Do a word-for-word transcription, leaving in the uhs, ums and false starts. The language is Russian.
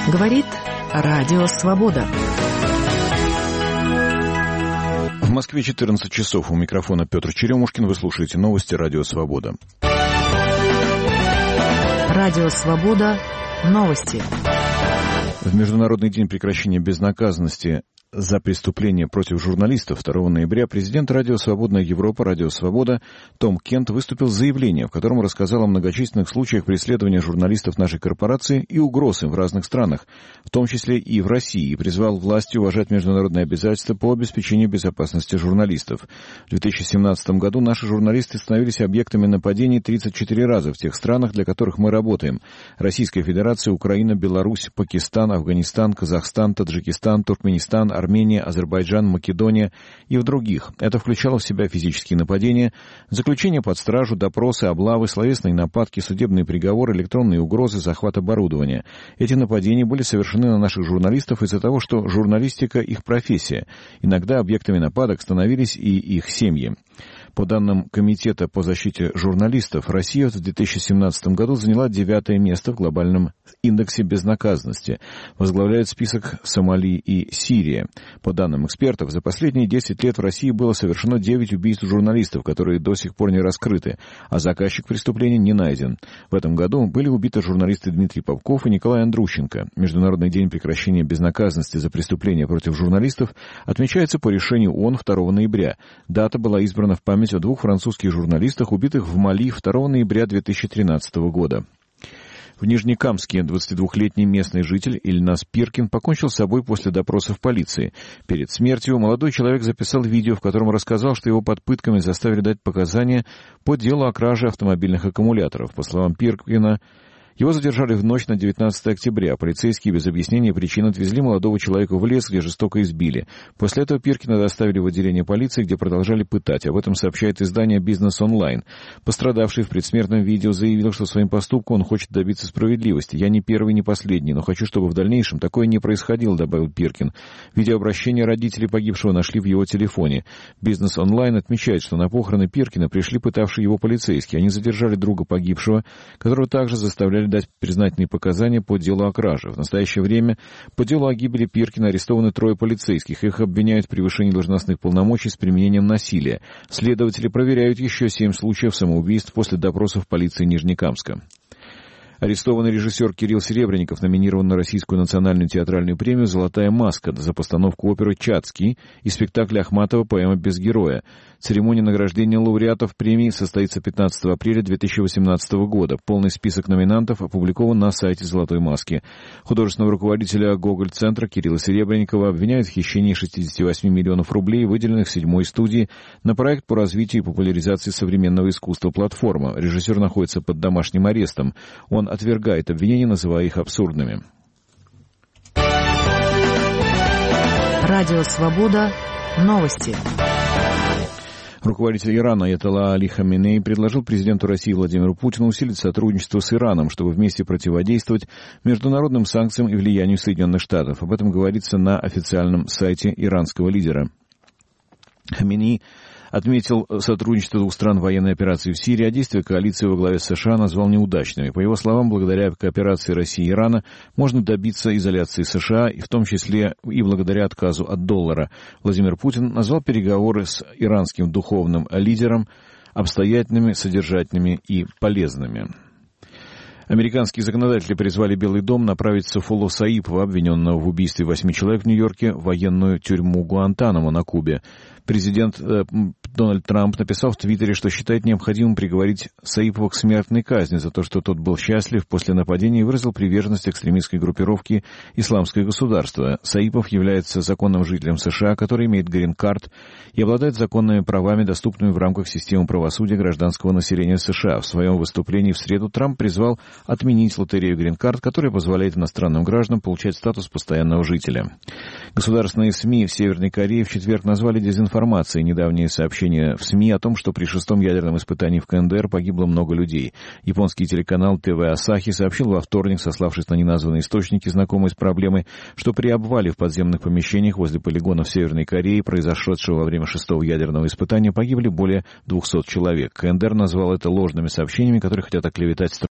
Говорит Радио Свобода. В Москве четырнадцать часов. У микрофона Петр Черемушкин. Вы слушаете новости Радио Свобода. Радио Свобода. Новости. В Международный день прекращения безнаказанности за преступления против журналистов второго ноября президент Радио Свободная Европа, Радио Свобода Том Кент выступил с заявлением, в котором рассказал о многочисленных случаях преследования журналистов нашей корпорации и угроз им в разных странах, в том числе и в России, и призвал власти уважать международные обязательства по обеспечению безопасности журналистов. В две тысячи семнадцатом году наши журналисты становились объектами нападений тридцать четыре раза в тех странах, для которых мы работаем: Российская Федерация, Украина, Беларусь, Пакистан, Афганистан, Казахстан, Таджикистан, Туркменистан, Армения, Азербайджан, Македония и в других. Это включало в себя физические нападения, заключение под стражу, допросы, облавы, словесные нападки, судебные приговоры, электронные угрозы, захват оборудования. Эти нападения были совершены на наших журналистов из-за того, что журналистика — их профессия. Иногда объектами нападок становились и их семьи. По данным Комитета по защите журналистов, Россия в две тысячи семнадцатом году заняла девятое место в глобальном индексе безнаказанности. Возглавляют список Сомали и Сирия. По данным экспертов, за последние десять лет в России было совершено девять убийств журналистов, которые до сих пор не раскрыты, а заказчик преступления не найден. В этом году были убиты журналисты Дмитрий Попков и Николай Андрущенко. Международный день прекращения безнаказанности за преступления против журналистов отмечается по решению ООН второго ноября. Дата была избрана в память о двух французских журналистах, убитых в Мали второго ноября две тысячи тринадцатого года. В Нижнекамске двадцатидвухлетний местный житель Ильнас Пиркин покончил с собой после допроса в полиции. Перед смертью молодой человек записал видео, в котором рассказал, что его под пытками заставили дать показания по делу о краже автомобильных аккумуляторов. По словам Пиркина, его задержали в ночь на девятнадцатое октября. Полицейские без объяснения причин отвезли молодого человека в лес, где жестоко избили. После этого Пиркина доставили в отделение полиции, где продолжали пытать. Об этом сообщает издание «Бизнес Онлайн». Пострадавший в предсмертном видео заявил, что своим поступком он хочет добиться справедливости. «Я не первый, не последний, но хочу, чтобы в дальнейшем такое не происходило», — добавил Пиркин. Видеообращение родителей погибшего нашли в его телефоне. «Бизнес Онлайн» отмечает, что на похороны Пиркина пришли пытавшие его полицейские. Они задержали друга погибшего, которого также заставляли дать признательные показания по делу о краже. В настоящее время по делу о гибели Пиркина арестованы трое полицейских. Их обвиняют в превышении должностных полномочий с применением насилия. Следователи проверяют еще семь случаев самоубийств после допросов полиции Нижнекамска. Арестованный режиссер Кирилл Серебренников номинирован на Российскую национальную театральную премию «Золотая маска» за постановку оперы «Чацкий» и спектакля Ахматова «Поэма без героя». Церемония награждения лауреатов премии состоится пятнадцатого апреля две тысячи восемнадцатого года. Полный список номинантов опубликован на сайте «Золотой маски». Художественного руководителя Гоголь-центра Кирилла Серебренникова обвиняют в хищении шестидесяти восьми миллионов рублей, выделенных седьмой студии на проект по развитию и популяризации современного искусства «Платформа». Режиссер находится под домашним арестом. Он отвергает обвинения, называя их абсурдными. Радио Свобода. Новости. Руководитель Ирана Аятолла Али Хаминей предложил президенту России Владимиру Путину усилить сотрудничество с Ираном, чтобы вместе противодействовать международным санкциям и влиянию Соединенных Штатов. Об этом говорится на официальном сайте иранского лидера. Хаминей отметил сотрудничество двух стран в военной операции в Сирии, а действия коалиции во главе с США назвал неудачными. По его словам, благодаря кооперации России и Ирана можно добиться изоляции США, и в том числе и благодаря отказу от доллара. Владимир Путин назвал переговоры с иранским духовным лидером обстоятельными, содержательными и полезными. Американские законодатели призвали Белый дом направить Сайфулло Саипова, обвиненного в убийстве восьми человек в Нью-Йорке, в военную тюрьму Гуантанамо на Кубе. Президент э, Дональд Трамп написал в Твиттере, что считает необходимым приговорить Саипова к смертной казни за то, что тот был счастлив после нападения и выразил приверженность экстремистской группировке «Исламское государство». Саипов является законным жителем США, который имеет грин-карт и обладает законными правами, доступными в рамках системы правосудия гражданского населения США. В своем выступлении в среду Трамп призвал отменить лотерею грин-карт, которая позволяет иностранным гражданам получать статус постоянного жителя. Государственные СМИ в Северной Корее в четверг назвали дезинформацией недавние сообщения в СМИ о том, что при шестом ядерном испытании в КНДР погибло много людей. Японский телеканал ТВ Асахи сообщил во вторник, сославшись на неназванные источники, знакомые с проблемой, что при обвале в подземных помещениях возле полигона в Северной Корее, произошедшего во время шестого ядерного испытания, погибли более двухсот человек. КНДР назвал это ложными сообщениями, которые хотят оклеветать страну.